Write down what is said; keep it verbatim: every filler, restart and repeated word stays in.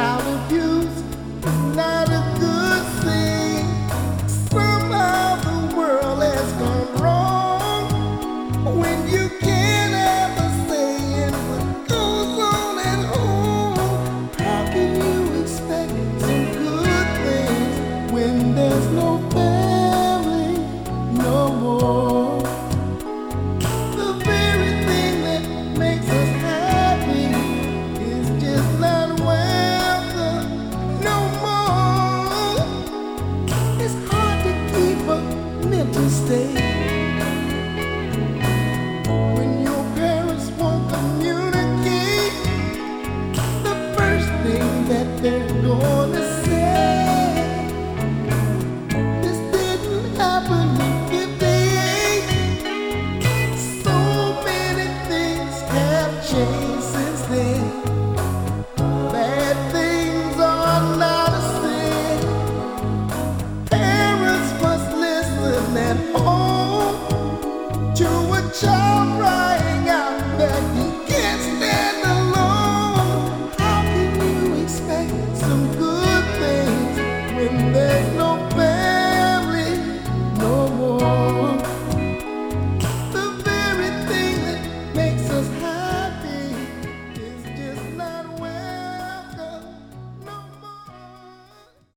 Child abuse is not a good thing. Somehow the world has gone wrong when you can't ever say in what goes on at home. How can you expect some good things when there's no family no more? The very thing that makes us happy is just not welcome no more. It's hard to keep a mental state when your parents won't communicate. The first thing that they're gonna say